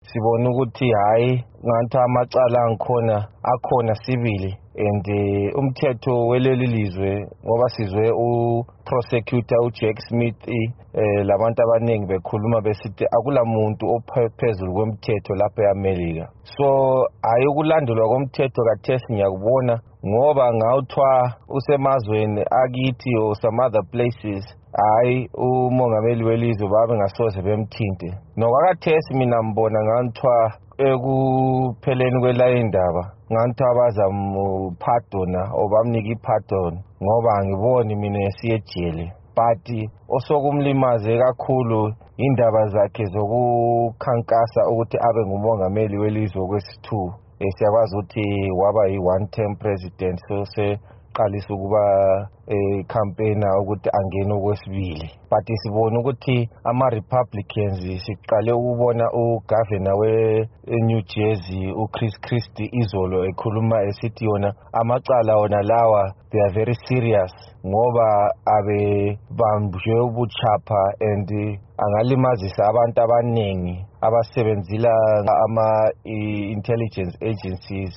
sibona ukuthi hayi ngathi amacala akhona sibili and umthetho weleli lizwe ngoba sizwe prosecutor uJack Smith labantu abaningi bekhuluma besithi akulamuntu ophezulu kwemthetho lapha eAmerica. So hayi ukulandelwa komthetho kaThesi ngiyakubona ngoba ngawuthwa usemazweni akithi or some other places hayi umongameli welizwe babe ngasoze bemthinte. NokwakaThesi mina mbona nganthiwa ekupheleni kwelayindaba ngathi abazampardona obamnika ipardon ngoba angiboni mina esiyejele. But osokumlimaze kakhulu indaba zakhe zokukhankasa ukuthi abe ngumongameli welizwe kwesi-2. Siyakwazi ukuthi waba yi-one-term president, so seqalisa ukuba campaigner ukuthi angene okwesibili. But sibona ukuthi ama-Republicans siqale ukubona ugovernor we-New Jersey uChris Christie izolo ekhuluma esithi yona amacala wona lawa they are very serious ngoba abe bambujwe ubuchapha and angalimazisa abantu abaningi abasebenzila ama-intelligence agencies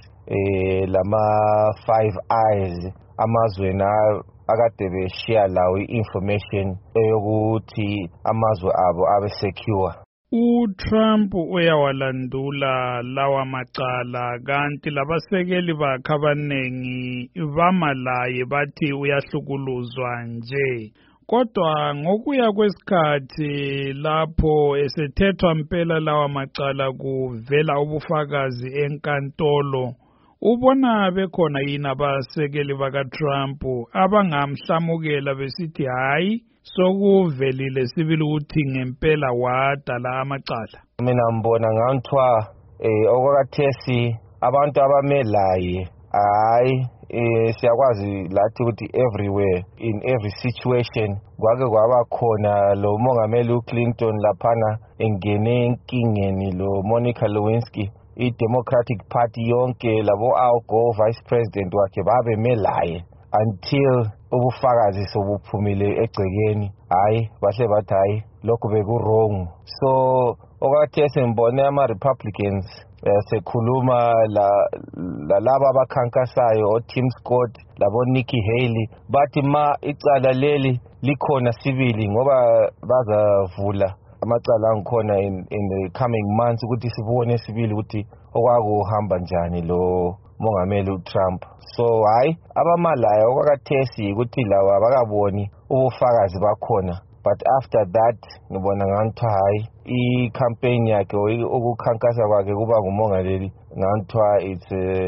lama Five Eyes amazweni akade beshare lawo i-information eyokuthi amazwe abo abe secure. uTrump uyawalandula lawa macala kanti labasekeli bakhe abaningi bamalaye bathi uyahlukuluzwa nje. Kodwa ngokuya kwesikhathi lapho esethethwa impela lawa macala kuvela ubufakazi enkantolo, ubona bekhona yini abasekeli bakaTrump abangamhlamukela besithi hayi sokuvelile sibili ukuthi ngempela wadala amacala? Mina mbona nganthiwa okwakaThesi abantu abamelaye hayi siyakwazi lathi ukuthi everywhere in every situation kwake kwaba khona lo mongameli uClinton laphana engene enkingeni lo Monica Lewinsky i-Democratic Party yonke labo Al Gore vice president wakhe babe melaye until ubufakazi sobuphumile egcekeni hayi bahle bathi hayi lokho beku-wrong. So okwaThesi mbone ama-Republicans sekhuluma laba abakhankasayo oTim Scott labo Nikki Haley bathi ma icala leli likhona sibili ngoba bazavula amacala angikhona in the coming months ukuthi sibone sibili ukuthi okwakuhamba njani lo mongameli uTrump. So hayi abamalaya okwakaThesi ukuthi lawa abakaboni ubufakazi bakhona, but after that ngibona ngathi hayi i-campaign yakhe ukukhankasa kwakhe kuba ngumongameli nganthiwa it's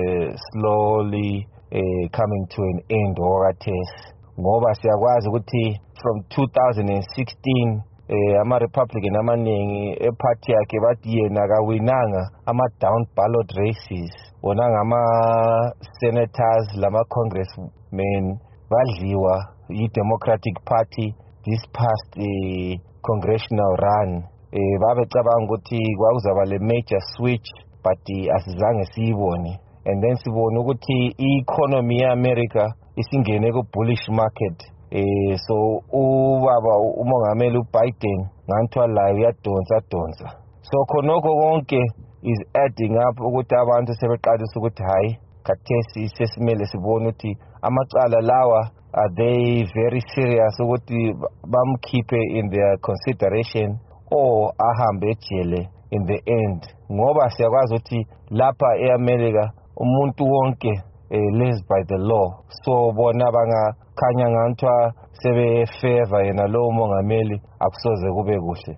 slowly coming to an end okwakaThesi ngoba siyakwazi ukuthi from 2016 ama-Republican amaningi eparty yakhe bathi yena kawinanga ama-down ballot races, wona ngama-senators lama-congressmen badliwa yi-Democratic Party this past congressional run. Babecabanga ukuthi kwakuzaba le major switch but asizange siyibone, and then sibone ukuthi i-economy ye-America isingene ku-bullish market. So ubaba umongameli uBiden nganthiwa la uyadonsa. So khonokho konke is adding up ukuthi abantu sebeqalisa ukuthi hayi kaThesi sesimele sibone ukuthi amacala lawa are they very serious ukuthi bamkhiphe in their consideration or ahambe ejele in the end, ngoba siyakwazi ukuthi lapha eAmerica umuntu wonke lives by the law. So bona bangakhanya nganthiwa sebefavor yena lo mongameli akusoze kube kuhle.